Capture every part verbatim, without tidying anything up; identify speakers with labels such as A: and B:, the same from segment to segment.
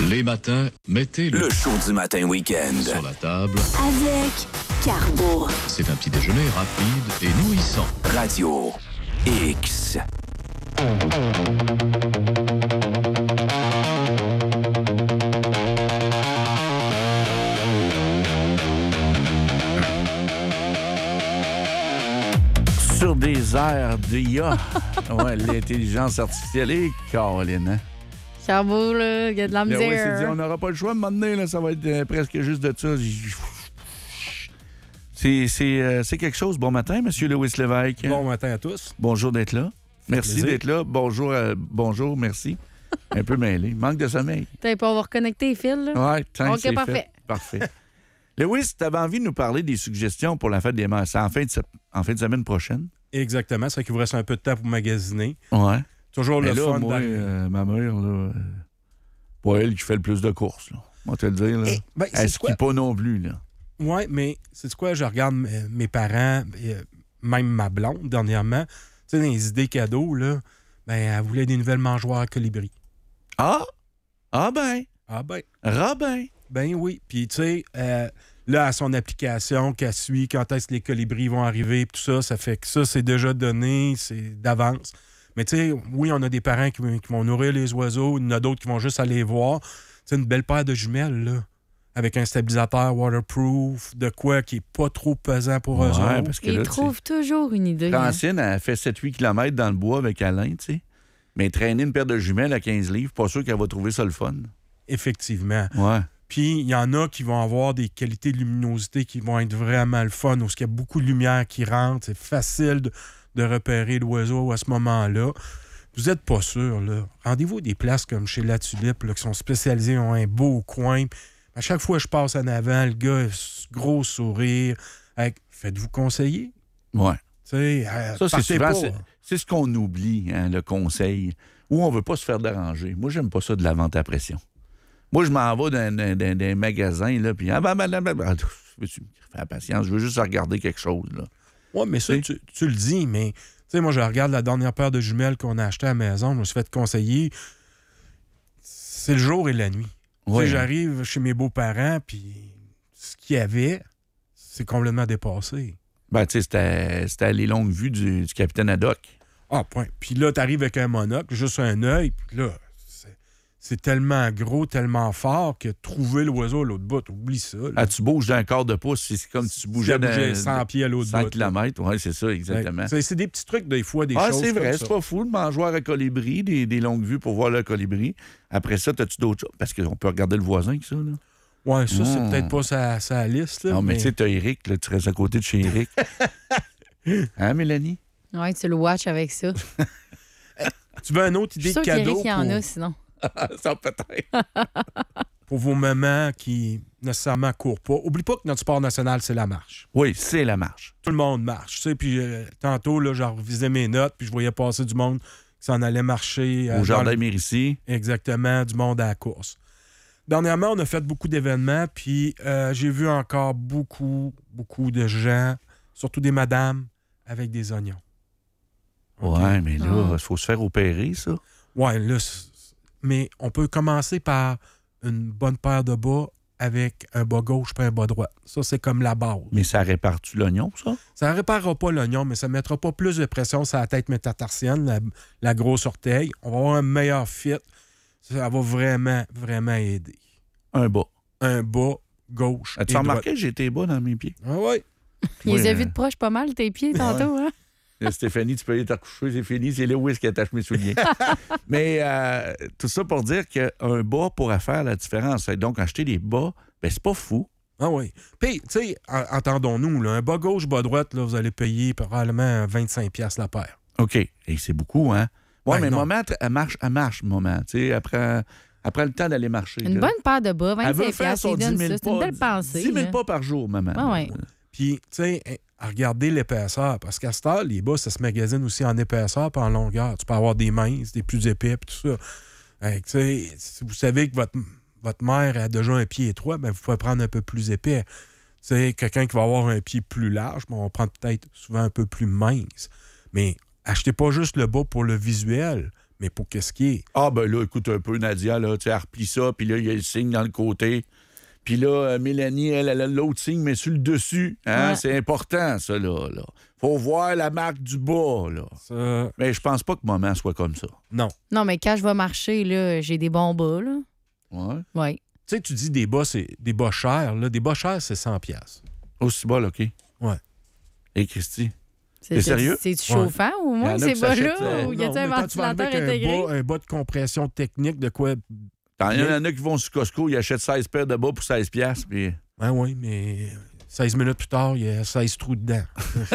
A: Les matins, mettez le,
B: Le show du matin week-end.
A: sur la table.
C: Avec Carbo.
A: C'est un petit déjeuner rapide et nourrissant.
B: Radio X.
D: Sur des airs d'I A. Ouais, l'intelligence artificielle est Caroline, hein?
E: Carbo, là, il y a de la
D: Là, ouais, c'est dit,
E: misère.
D: on n'aura pas le choix à un moment donné, là, ça va être euh, presque juste de ça. C'est, c'est, euh, c'est quelque chose. Bon matin, M. Lewis Lévesque.
F: Bon matin à tous.
D: Bonjour d'être là. Merci
F: plaisir.
D: d'être là. Bonjour, euh, bonjour, merci. Un peu mêlé. Manque de sommeil.
E: T'as pas, on va reconnecter les fils, là.
D: Ouais, tiens,
E: OK,
D: c'est
E: parfait.
D: fait. Parfait. Lewis, tu avais envie de nous parler des suggestions pour la fête des mères. C'est en fin de, se- en fin de semaine prochaine.
F: Exactement. Ça fait qu'il vous reste un peu de temps pour magasiner.
D: Ouais.
F: Toujours
D: Mais
F: le
D: là,
F: fun
D: moi,
F: d'arriver.
D: euh, ma mère, là, euh, pas elle qui fait le plus de courses, là. On va te le dire, là.
F: Eh, ben,
D: Elle
F: c'est quoi?
D: skie pas non plus, là.
F: Oui, mais c'est quoi? Je regarde euh, mes parents, euh, même ma blonde, dernièrement. Tu sais, dans les idées cadeaux, là, ben, elle voulait des nouvelles mangeoires à colibri.
D: Ah! Ah ben!
F: Ah ben,
D: Robin!
F: ben oui. Puis, tu sais, euh, là, à son application qu'elle suit, quand est-ce que les colibris vont arriver, puis tout ça, ça fait que ça, c'est déjà donné, c'est d'avance. Mais tu sais, oui, on a des parents qui, qui vont nourrir les oiseaux, il y en a d'autres qui vont juste aller voir. Tu sais, une belle paire de jumelles, là, avec un stabilisateur waterproof, de quoi qui est pas trop pesant pour eux
D: Ouais,
F: autres.
D: parce que
E: Ils
D: là, tu sais,
E: trouvent toujours une idée. hein.
D: Francine, elle a fait sept huit kilomètres dans le bois avec Alain, tu sais. Mais traîner une paire de jumelles à quinze livres, pas sûr qu'elle va trouver ça le fun.
F: Effectivement.
D: Ouais.
F: Puis, il y en a qui vont avoir des qualités de luminosité qui vont être vraiment le fun, où il y a beaucoup de lumière qui rentre. C'est facile de, de repérer l'oiseau à ce moment-là. Vous n'êtes pas sûr, là. Rendez-vous à des places comme chez La Tulipe, là, qui sont spécialisées, ont un beau coin. À chaque fois que je passe en avant, le gars, gros sourire. Avec, faites-vous conseiller.
D: Ouais.
F: Tu sais, euh,
D: Ça, c'est
F: partez
D: souvent,
F: pas.
D: c'est, c'est ce qu'on oublie, hein, le conseil. Ou on veut pas se faire déranger. Moi, j'aime pas ça de la vente à pression. Moi, je m'en vais dans, dans, dans, dans un magasin, là, puis... Ah, ben, ben, ben, ben, ben, tu fais la patience, je veux juste regarder quelque chose, là.
F: Oui, mais ça,
D: Oui.
F: tu, tu le dis, mais... Tu sais, moi, je regarde la dernière paire de jumelles qu'on a achetées à la maison. Je me suis fait conseiller. C'est le jour et la nuit. Tu
D: Ouais.
F: sais, j'arrive chez mes beaux-parents, puis ce qu'il y avait, c'est complètement dépassé.
D: Ben, tu sais, c'était, c'était les longues vues du, du capitaine Haddock.
F: Ah, point. Puis là, t'arrives avec un monocle, juste un œil, puis là, c'est, c'est tellement gros, tellement fort que trouver l'oiseau à l'autre bout, oublie ça. là.
D: Ah, tu bouges d'un quart de pouce, c'est comme si tu bougeais
F: Ça bougeait
D: d'un
F: cent pieds à l'autre
D: cent
F: bout.
D: kilomètres. Oui, c'est ça, exactement.
F: Ouais. C'est, c'est des petits trucs, des fois, des
D: Ah,
F: choses
D: c'est
F: comme
D: vrai,
F: ça.
D: c'est pas fou, le mangeoire à colibri, des, des longues vues pour voir le colibri. Après ça, t'as-tu d'autres choses? Parce qu'on peut regarder le voisin avec ça, là.
F: Ouais, ça, c'est
D: Mm.
F: peut-être pas sa, sa liste, là.
D: Non, mais
F: mais-
D: tu sais, t'as Eric, là, tu restes à côté de chez Eric. Hein, Mélanie?
E: Ouais, tu le watch avec ça.
F: Tu veux une autre
E: Je suis
F: idée
E: sûre
F: de
E: qu'Éric,
F: cadeau
E: il y en
F: pour,
E: a, sinon.
D: Ça, peut-être.
F: pour vos mamans qui nécessairement courent pas? Oublie pas que notre sport national, c'est la marche.
D: Oui, c'est la marche.
F: Tout le monde marche. Tu sais, puis euh, tantôt, là, je revisais mes notes, puis je voyais passer du monde qui s'en allait marcher. euh,
D: Au
F: dans
D: Jardin
F: le-
D: Mérici.
F: Exactement, du monde à la course. Dernièrement, on a fait beaucoup d'événements, puis euh, j'ai vu encore beaucoup, beaucoup de gens, surtout des madames, avec des oignons. OK?
D: Ouais, mais là, il
E: Ah.
D: faut se faire opérer, ça.
F: Ouais, là, c'est- mais on peut commencer par une bonne paire de bas avec un bas gauche puis un bas droit. Ça, c'est comme la base.
D: Mais ça répare-tu l'oignon, ça?
F: Ça ne réparera pas l'oignon, mais ça ne mettra pas plus de pression sur la tête métatarsienne, la, la grosse orteil. On va avoir un meilleur fit. Ça va vraiment, vraiment aider.
D: Un bas.
F: Un bas gauche
D: As-tu
F: et
D: remarqué que j'étais bas dans mes pieds?
F: droite. Ah oui.
E: Il les
D: Ouais,
E: a
D: euh,
E: vus de proche pas mal, tes pieds, tantôt. Hein?
D: Là, Stéphanie, tu peux aller te recoucher, c'est fini. C'est Lewis qui attache mes souliers. Mais euh, tout ça pour dire qu'un bas pourrait faire la différence. Donc, acheter des bas, ben c'est pas fou.
F: Ah oui. Puis, tu sais, en- entendons-nous, là, un bas gauche, bas droite, là, vous allez payer probablement vingt-cinq piastres la paire.
D: OK. Et c'est beaucoup, hein? Oui,
F: Ben
D: mais
F: non.
D: moment, elle marche, elle marche, moment. Tu sais, après, après le temps d'aller marcher.
E: Une
D: là.
E: bonne paire de bas,
D: Elle veut
E: vingt-cinq
D: faire
E: piastres,
D: son
E: il donne
D: dix mille
E: ça. C'est une
D: pas-
E: belle pensée.
D: dix mille
E: là.
D: pas par jour, maman.
E: Ah ouais.
F: Puis, tu sais, hein, à regarder l'épaisseur, parce qu'à cette heure, les bas, ça se magasine aussi en épaisseur et en longueur. Tu peux avoir des minces, des plus épais, puis tout ça. Fait que, tu sais, si vous savez que votre, votre mère a déjà un pied étroit, ben, vous pouvez prendre un peu plus épais. Tu sais, quelqu'un qui va avoir un pied plus large, ben, on va prendre peut-être souvent un peu plus mince. Mais achetez pas juste le bas pour le visuel, Mais pour qu'est-ce qui est?
D: Ah, ben là, écoute un peu, Nadia, là, tu sais, elle replie ça, puis là, il y a le signe dans le côté. Puis là, euh, Mélanie, elle, elle a l'autre signe, mais sur le dessus. Hein?
E: Ouais.
D: C'est important, ça, là, là. Faut voir la marque du bas, là.
F: Ça,
D: Mais je pense pas que maman soit comme ça.
F: non.
E: Non, mais quand je vais marcher, là, j'ai des bons bas, là.
D: Ouais.
E: Oui.
F: Tu sais, tu dis des bas, c'est des bas chers. Là. Des bas chers, c'est cent piastres.
D: Aussi bas, là, OK.
F: Ouais.
D: Et Christy?
E: C'est
D: T'es sérieux?
E: C'est-tu chauffant au
D: Il y
E: moins,
D: en a
E: ces
D: qui s'achètent,
E: bas-là?
D: euh,
E: Ou y a-t-il un
F: Non, mais quand tu vas
E: ventilateur
F: arriver avec
E: intégré?
F: Un bas, un bas de compression technique, de quoi...
D: Il y en a qui vont sur Costco, ils achètent seize paires de bas pour seize piastres, puis...
F: Ben oui, mais seize minutes plus tard, il y a seize trous dedans.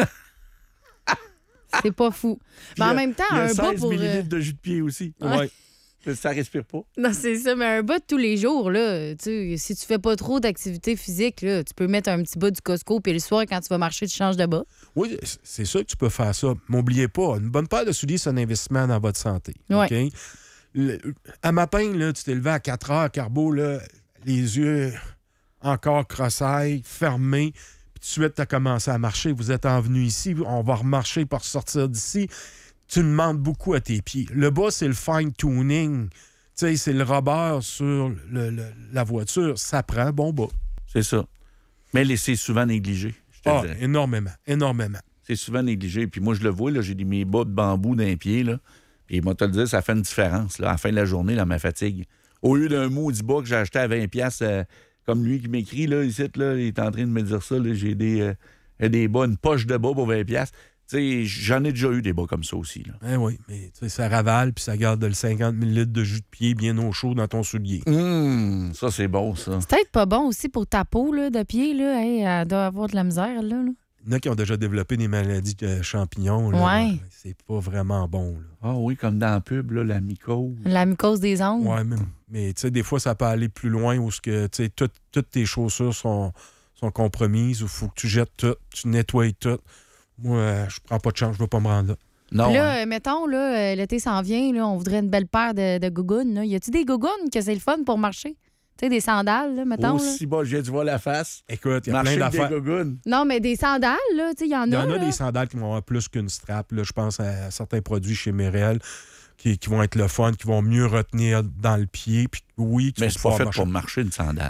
E: C'est pas fou. Mais en même temps,
D: il y a
E: un bas
D: seize
E: pour... euh,
D: millilitres de jus de pied aussi.
F: Ouais.
D: Ça respire pas.
E: Non, c'est ça, mais un bas de tous les jours, là, tu sais, si tu fais pas trop d'activité physique, là, tu peux mettre un petit bas du Costco, puis le soir, quand tu vas marcher, tu changes de bas.
F: Oui, c'est sûr que tu peux faire ça. N'oubliez pas, une bonne paire de souliers, c'est un investissement dans votre santé.
E: Ouais.
F: OK? Le- à matin, là, tu t'es levé à quatre heures, Carbo, là, les yeux encore crossailles, fermés. Puis tout de suite, tu as commencé à marcher. Vous êtes envenu ici, on va remarcher pour sortir d'ici. Tu demandes beaucoup à tes pieds. Le bas, c'est le fine-tuning. Tu sais, c'est le rubber sur le- le- la voiture. Ça prend un bon bas.
D: C'est ça. Mais les- c'est souvent négligé, je te
F: Ah,
D: dirais.
F: énormément, énormément.
D: C'est souvent négligé. Puis moi, je le vois, là, j'ai des, mes bas de bambou d'un pied, là. Puis moi, te le dire, ça fait une différence, là, à la fin de la journée, dans ma fatigue. Au lieu d'un maudit bas que j'ai acheté à vingt piastres, euh, comme lui qui m'écrit, là, ici, là, il est en train de me dire ça, là, j'ai des, euh, des bas, une poche de bas pour vingt piastres. Tu sais, j'en ai déjà eu des bas comme ça aussi, là.
F: Ben oui, mais tu sais, ça ravale puis ça garde le cinquante millilitres de jus de pied bien au chaud dans ton soulier.
D: Hum, ça, c'est bon, ça.
E: C'est peut-être pas bon aussi pour ta peau, là, de pied, là. Hey, elle doit avoir de la misère, là. là.
F: Il y en a qui ont déjà développé des maladies de champignons. Là,
E: Ouais.
F: Ben, c'est pas vraiment bon. Là.
D: Ah oui, comme dans la pub, là, la mycose.
E: La mucose des ongles.
F: Ouais, mais, mais tu sais, des fois, ça peut aller plus loin où ce que, tu sais, tout- toutes tes chaussures sont, sont compromises, où il faut que tu jettes tout, tu nettoies tout. Moi, euh, je prends pas de chance, je vais pas me rendre là.
D: Non,
E: Puis
D: hein.
E: là, euh, mettons, là, euh, l'été s'en vient, là, on voudrait une belle paire de, de gougounes. Là. Y a-tu des gougounes que c'est le fun pour marcher? Tu sais, des sandales, là, mettons. là.
D: Aussi bas, j'ai dû voir la face.
F: Écoute, il y a
D: Marcher
F: plein
D: avec des
F: d'affaires.
D: gougounes.
E: Non, mais des sandales, là, tu sais, il y en a.
F: Il y en a
E: là.
F: des sandales qui vont avoir plus qu'une strap. Là. Je pense à certains produits chez Merrell qui, qui vont être le fun, qui vont mieux retenir dans le pied. Puis oui, tu
D: Mais
F: vas
D: c'est pas
F: pouvoir
D: fait
F: marcher.
D: pour marcher une sandale.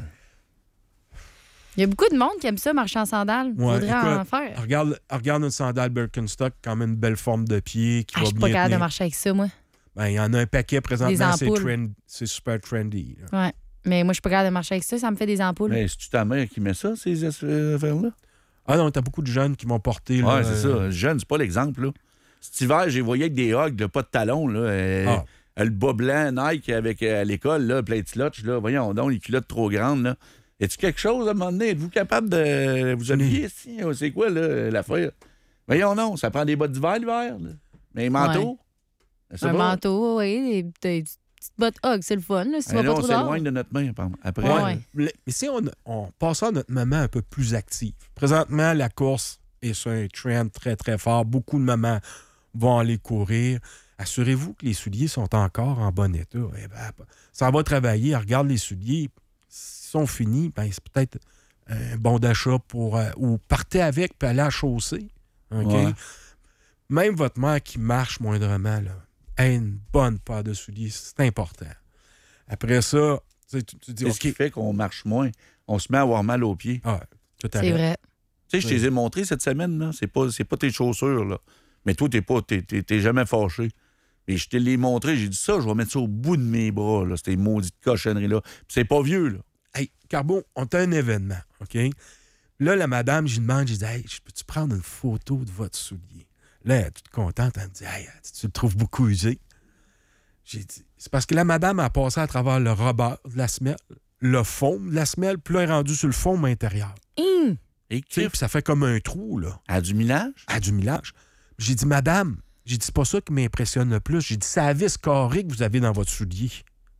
E: Il y a beaucoup de monde qui aime ça, marcher en sandales.
F: Ouais,
E: Faudrait en
F: écoute,
E: faire.
F: Regarde, regarde une sandale Birkenstock, quand même une belle forme de pied qui
E: Ah,
F: va
E: je suis pas
F: bien
E: capable de
F: tenir.
E: marcher avec ça, moi.
F: Ben, il y en a un paquet présentement, c'est,
E: ampoules.
F: trend- c'est super trendy. là.
E: Ouais. Mais moi, je suis pas capable de marcher avec ça. Ça me fait des ampoules.
D: Mais c'est-tu ta mère qui met ça, ces euh, affaires-là?
F: Ah non, t'as beaucoup de jeunes qui vont porter...
D: Oui,
F: là,
D: c'est
F: euh,
D: ça. Jeune, c'est pas l'exemple, là. Cet hiver, j'ai voyé avec des hogs, là, pas de talons, là. euh,
F: Ah.
D: euh, le bas blanc Nike avec euh, à l'école, là, plein de slotch, là. Voyons donc, les culottes trop grandes, là. Est-ce quelque chose à un moment donné? Êtes-vous capable de vous habiller ici? C'est quoi, là, l'affaire? Voyons non, ça prend des bas d'hiver, l'hiver, là. Mais un manteau? C'est
E: un
D: pas-
E: manteau, oui. Des, des petites bottes Hug, c'est le fun. Là, si tu
D: Eh
E: vas
D: là,
E: pas
D: on
E: trop dehors.
D: s'éloigne de notre main, par- après.
E: Ouais,
D: euh,
E: ouais.
F: le- Mais si on, on passe à notre maman un peu plus active. Présentement, la course est sur un trend très, très fort. Beaucoup de mamans vont aller courir. Assurez-vous que les souliers sont encore en bon état. Eh ben, ça va travailler. Regarde les souliers. S'ils sont finis, ben, c'est peut-être un bon d'achat pour... euh, ou partez avec puis allez à la chaussée. OK?
D: Ouais.
F: Même votre mère qui marche moindrement, là, a une bonne paire de souliers. C'est important. Après ça, tu sais, tu, tu dis,
D: C'est ce qui
F: OK,
D: fait qu'on marche moins. On se met à avoir mal aux pieds.
F: ah, tout à
E: C'est vrai.
D: Tu sais, je
F: Oui.
D: te les ai montrés cette semaine, là. C'est pas, c'est pas tes chaussures, là. Mais toi, t'es pas, t'es, t'es- t'es jamais fâché. Et je te l'ai montré, j'ai dit ça, je vais mettre ça au bout de mes bras, là, ces maudites cochonneries-là. Puis c'est pas vieux, là.
F: Hey, Carbo, on a un événement, OK? Là, la madame, j'y demande, j'ai dit, hey, je peux-tu prendre une photo de votre soulier? Là, elle est toute contente, elle me dit, hey, tu le trouves beaucoup usé? J'ai dit, c'est parce que la madame a passé à travers le rubber de la semelle, le foam de la semelle, puis là, elle est rendue sur le foam intérieur.
E: Hum!
D: Et
F: Tu sais, puis ça fait comme un trou, là,
D: à du millage?
F: à du millage. J'ai dit, madame, j'ai dit, c'est pas ça qui m'impressionne le plus. J'ai dit, c'est la vis carrée que vous avez dans votre soulier.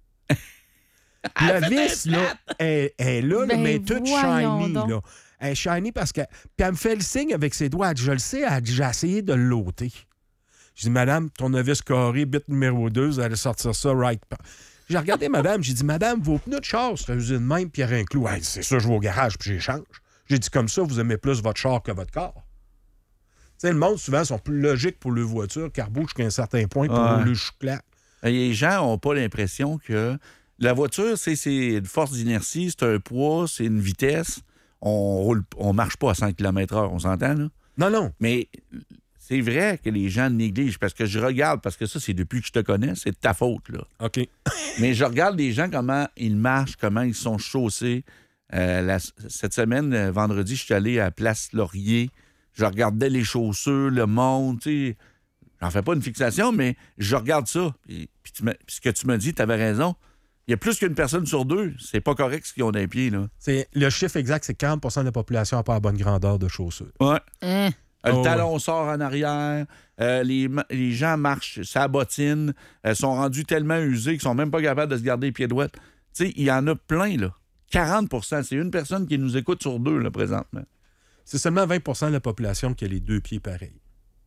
F: La vis, là, elle, elle est là, là,
E: Ben,
F: mais elle est toute
E: voyons
F: shiny,
E: donc.
F: là. Elle est shiny parce que... Puis elle me fait le signe avec ses doigts. Elle dit, je le sais, elle dit, j'ai essayé de l'ôter. Je dis, madame, ton vis carré, bit numéro deux, vous allez sortir ça right. J'ai regardé madame, j'ai dit, madame, vos pneus de char seraient usés de même, puis il y aurait un clou. Elle dit, c'est ça, je vais au garage, puis j'échange. J'ai dit, comme ça, vous aimez plus votre char que votre corps. Tu sais, le monde, souvent, sont plus logiques pour leur voiture, Carbo, jusqu'à un certain point, pour
D: Ouais.
F: le chouclat.
D: Les gens n'ont pas l'impression que la voiture, c'est, c'est une force d'inertie, c'est un poids, c'est une vitesse. On roule, on marche pas à cent kilomètres heure, on s'entend, là?
F: Non, non.
D: Mais c'est vrai que les gens négligent, parce que je regarde, parce que ça, c'est depuis que je te connais, c'est de ta faute, là.
F: OK.
D: Mais je regarde les gens, comment ils marchent, comment ils sont chaussés. Euh, la- cette semaine, euh, vendredi, je suis allé à Place Laurier. Je regardais les chaussures, le monde, tu sais. J'en fais pas une fixation, mais je regarde ça. Puis, puis tu me- puis ce que tu me dis, tu avais raison. Il y a plus qu'une personne sur deux. C'est pas correct ce qu'ils ont d'un pied, là.
F: C'est, le chiffre exact, c'est quarante pour cent de la population n'a pas la bonne grandeur de chaussures.
D: Ouais.
E: Hein?
D: Euh, Le
F: Oh,
D: talon sort en arrière. Euh, les, ma- les gens marchent, ça bottine. Elles sont rendus tellement usés qu'ils sont même pas capables de se garder les pieds droits. Tu sais, il y en a plein, là. quarante pour cent. C'est une personne qui nous écoute sur deux, là, présentement.
F: C'est seulement vingt pour cent de la population qui a les deux pieds pareils.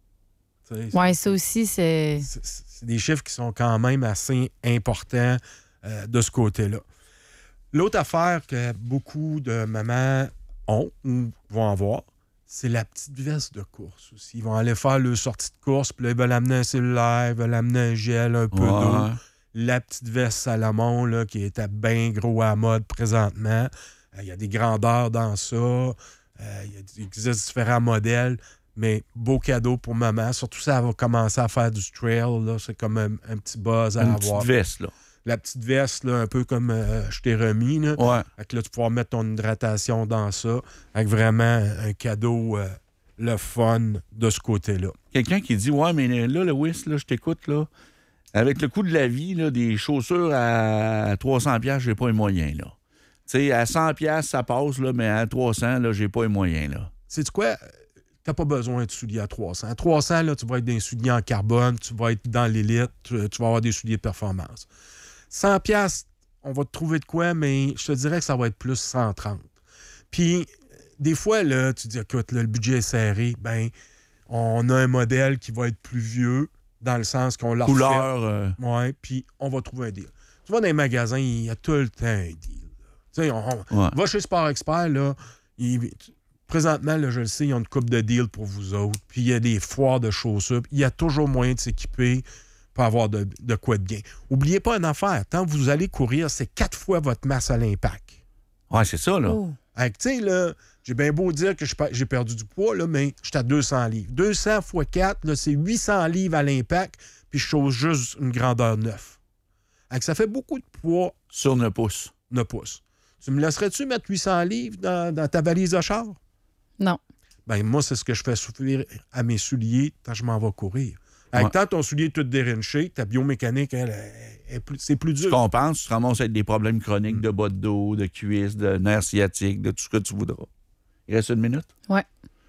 F: Tu sais,
E: Ouais, ça aussi, c'est.
F: c'est, c'est- c'est des chiffres qui sont quand même assez importants euh, de ce côté-là. L'autre affaire que beaucoup de mamans ont ou vont avoir, c'est la petite veste de course aussi. Ils vont aller faire leur sortie de course, puis là, ils veulent amener un cellulaire, ils veulent amener un gel, un peu
D: Ouais.
F: d'eau. La petite veste Salomon, là, qui est à bien gros à la mode présentement. Euh, Il y a des grandeurs dans ça. Euh, Il y a- il existe différents modèles. Mais beau cadeau pour maman. Surtout, ça va commencer à faire du trail. Là. C'est comme un, un petit buzz à
D: Une
F: avoir.
D: petite veste, là.
F: La petite veste, là, un peu comme euh, je t'ai remis. Là.
D: Ouais.
F: Fait que là, tu vas pouvoir mettre ton hydratation dans ça. Avec vraiment un cadeau, euh, le fun de ce côté-là.
D: Quelqu'un qui dit, ouais, mais là, Lewis, là, je t'écoute, là. Avec le coût de la vie, là, des chaussures à trois cents piastres, j'ai pas les moyens, là. Tu sais, à cent piastres, ça passe, là, mais à trois cents, là, j'ai pas les moyens, là.
F: Sais-tu quoi? T'as pas besoin de souliers à trois cents. À trois cents, là, tu vas être dans des souliers en carbone, tu vas être dans l'élite, tu, tu vas avoir des souliers de performance. cent piastres, on va te trouver de quoi, mais je te dirais que ça va être plus cent trente. Puis, des fois, là, tu dis, écoute, là, le budget est serré. Ben, on a un modèle qui va être plus vieux, dans le sens qu'on l'a refait.
D: Couleur. euh,
F: Ouais, puis on va trouver un deal. Tu vas dans les magasins, il y a tout le temps un deal. Tu sais, on, on-
D: Ouais.
F: va chez Sport Expert, là, il- présentement, là, je le sais, ils ont une coupe de deals pour vous autres, puis il y a des foires de chaussures, puis il y a toujours moyen de s'équiper pour avoir de, de quoi de bien. Oubliez pas une affaire, tant que vous allez courir, c'est quatre fois votre masse à l'impact.
D: Ouais, c'est ça, là.
E: Oh.
F: Fait que, tu sais, là, j'ai bien beau dire que je pa- j'ai perdu du poids, là, mais je suis à deux cents livres. deux cents fois quatre, là, c'est huit cents livres à l'impact, puis je chose juste une grandeur neuf. Fait que ça fait beaucoup de poids,
D: Sur neuf pouces.
F: neuf pouces. Tu me laisserais-tu mettre huit cents livres dans, dans ta valise de char?
E: Non.
F: Ben moi, c'est ce que je fais souffrir à mes souliers quand je m'en vais courir. Avec
D: Ouais.
F: tant ton soulier est tout dérinché, ta biomécanique, elle, elle, est plus- c'est plus
D: Tu
F: dur.
D: compenses, tu te ramasses avec des problèmes chroniques de bas de dos, de cuisses, de nerfs sciatiques, de tout ce que tu voudras. Il reste une minute?
E: Ouais.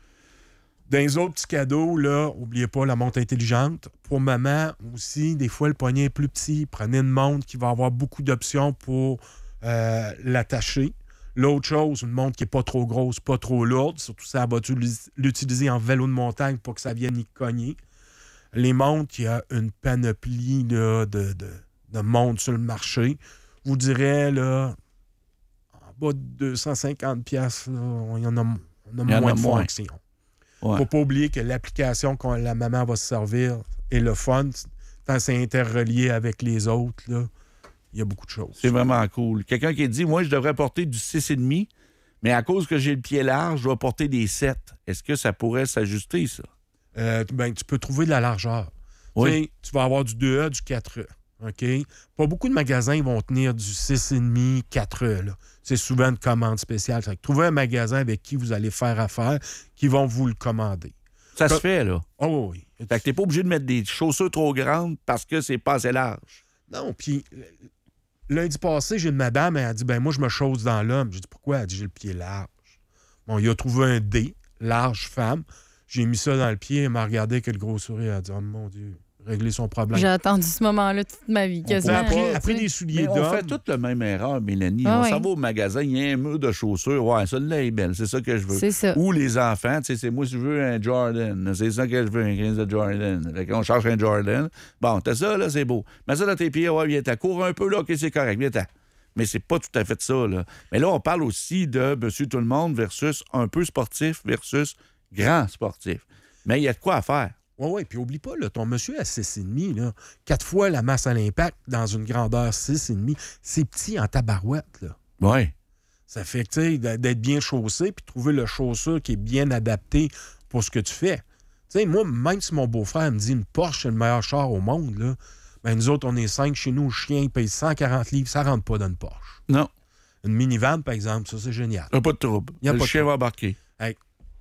F: Dans les autres petits cadeaux, là, oubliez pas la montre intelligente. Pour maman aussi, des fois, le poignet est plus petit. Prenez une montre qui va avoir beaucoup d'options pour euh, l'attacher. L'autre chose, une montre qui n'est pas trop grosse, pas trop lourde. Surtout, ça va-tu l'utiliser en vélo de montagne pour que ça vienne y cogner. Les montres, il y a une panoplie là, de, de, de montres sur le marché. Je vous dirais, là, en bas de deux cent cinquante piastres, là, il y en a, on a
D: Il y en
F: moins
D: a
F: de
D: moins.
F: fonctions.
D: Ouais.
F: Faut pas oublier que l'application que la maman va se servir est le fun. Tant c'est interrelié avec les autres, là, il y a beaucoup de choses.
D: C'est vraiment cool. Quelqu'un qui dit, moi, je devrais porter du six virgule cinq, mais à cause que j'ai le pied large, je dois porter des sept. Est-ce que ça pourrait s'ajuster, ça?
F: Euh, ben, tu peux trouver de la largeur.
D: Oui.
F: Tu sais, tu vas avoir du deux A, du quatre A. OK? Pas beaucoup de magasins vont tenir du six virgule cinq, quatre A. là. C'est souvent une commande spéciale. Fait que trouvez un magasin avec qui vous allez faire affaire, qui vont vous le commander.
D: Ça se
F: Comme-
D: fait, là.
F: Oh oui.
D: Fait que t'es pas obligé de mettre des chaussures trop grandes parce que c'est pas assez large.
F: Non, puis euh, lundi passé, j'ai une madame, elle a dit, ben moi, je me chausse dans l'homme. J'ai dit, pourquoi? Elle a dit, j'ai le pied large. Bon, il a trouvé un D, large femme. J'ai mis ça dans le pied, elle m'a regardé avec le gros sourire. Elle a dit, oh mon Dieu, régler son problème.
E: J'ai attendu ce moment-là toute ma vie,
F: On
E: quasiment.
F: pourrait- après,
E: Tu
F: après
E: sais.
F: des souliers
D: Mais on
F: d'homme.
D: fait toute la même erreur, Mélanie.
E: Ah
D: on
E: ouais.
D: s'en va au magasin, il y a un mur de chaussures. Ouais, celle-là est belle, c'est ça que je veux.
E: C'est ça.
D: Ou les enfants, tu sais, c'est moi, si je veux un Jordan. C'est ça que je veux, un quinze de Jordan. Fait qu'on cherche un Jordan. Bon, t'as ça, là, c'est beau. Mets ça dans tes pieds, ouais, viens-t'en. Cours un peu, là, OK, c'est correct, viens-t'en. Mais c'est pas tout à fait ça, là. Mais là, on parle aussi de monsieur tout-le-monde versus un peu sportif versus grand sportif. Mais il y a de quoi à faire.
F: Oui, oui. Puis oublie pas, là, ton monsieur à six virgule cinq, là, quatre fois la masse à l'impact dans une grandeur six virgule cinq, c'est petit en tabarouette, là.
D: Oui.
F: Ça fait que, tu sais, d'être bien chaussé puis trouver le chaussure qui est bien adapté pour ce que tu fais. Tu sais, moi, même si mon beau-frère me dit une Porsche, c'est le meilleur char au monde, là, ben nous autres, on est cinq chez nous, le chien, il paye cent quarante livres, ça rentre pas dans une Porsche.
D: Non.
F: Une minivan, par exemple, ça, c'est génial.
D: Il n'y a pas de trouble.
F: Y a
D: le
F: pas de
D: chien
F: trouble.
D: va embarquer.
F: Hey,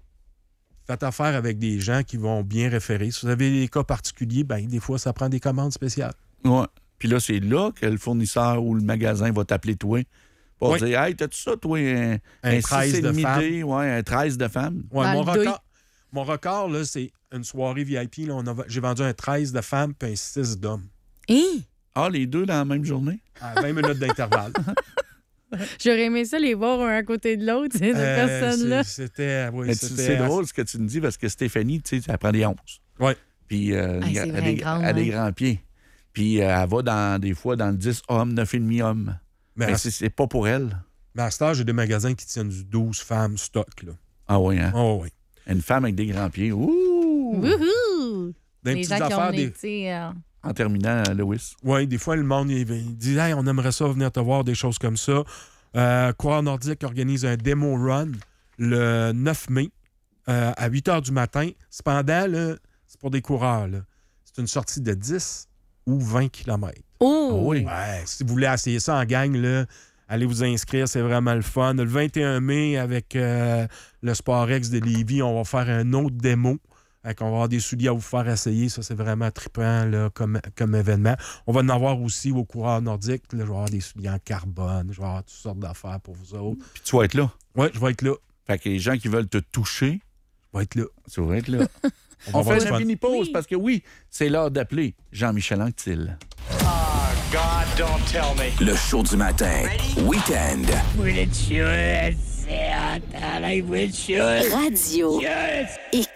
F: faites affaire avec des gens qui vont bien référer. Si vous avez des cas particuliers, ben des fois, ça prend des commandes spéciales.
D: Ouais. Puis là, c'est là que le fournisseur ou le magasin va t'appeler toi pour
F: Oui.
D: dire « Hey, t'as-tu ça, toi, un,
F: Un
D: un
F: treize
D: six
F: de
D: virgule cinq
F: femmes.
D: D, ouais, un treize de femmes? »
F: Ouais,
E: Dans
F: mon,
E: le deuil.
F: record, mon record, là, c'est une soirée V I P. Là, on a, j'ai vendu un treize de femmes puis un six d'hommes.
E: Hein?
D: Ah, les deux dans la même journée?
F: À vingt minutes d'intervalle.
E: J'aurais aimé ça les voir un à côté de l'autre, ces deux
F: Euh,
E: personnes-là.
F: c'est- C'était. Oui,
D: Mais tu-
F: c'était
D: c'est drôle ce que tu me dis parce que Stéphanie, tu sais, elle prend des onze.
F: Oui.
D: Puis euh,
E: Ah, c'est
D: elle, a
E: vrai,
D: des,
E: grande,
D: elle a des
E: ouais.
D: grands pieds. Puis euh, elle va dans, des fois dans le dix hommes, neuf virgule cinq hommes.
F: Mais,
D: Mais
F: à,
D: c'est, c'est pas pour elle.
F: mais à ce temps, j'ai des magasins qui tiennent du douze femmes stock. Là.
D: Ah oui, hein?
F: Oh, oui.
D: Une femme avec des grands pieds. Ouh!
E: Wouhou!
F: Des
E: Les
F: petites
E: gens qui ont
F: affaires. Des...
E: été... euh,
D: En terminant, euh, Lewis.
F: Oui, des fois, le monde il, il dit hey, on aimerait ça venir te voir, des choses comme ça. Euh, Coureur Nordique organise un démo run le neuf mai euh, à huit heures du matin. Cependant, là, c'est pour des coureurs. Là. C'est une sortie de dix ou vingt kilomètres.
E: Oh!
D: Ah oui.
F: Ouais, si vous voulez essayer ça en gang, là, allez vous inscrire, c'est vraiment le fun. Le vingt et un mai, avec euh, le SportX de Lévis, on va faire un autre démo. Fait qu'on va avoir des souliers à vous faire essayer. Ça, c'est vraiment trippant là, comme, comme événement. On va en avoir aussi aux coureurs nordiques. Là, je vais avoir des souliers en carbone. Je vais avoir toutes sortes d'affaires pour vous autres.
D: Puis tu vas être là.
F: Oui, je vais être là.
D: Fait que les gens qui veulent te toucher,
F: Je vais être là.
D: tu vas être là.
F: On va
D: On
F: avoir
D: fait
F: du
D: une
F: fun.
D: mini-pause
E: Oui.
D: parce que oui, c'est l'heure d'appeler Jean-Michel Anctil.
G: God, don't tell me.
B: Le show du matin. Week-end.
C: Radio X.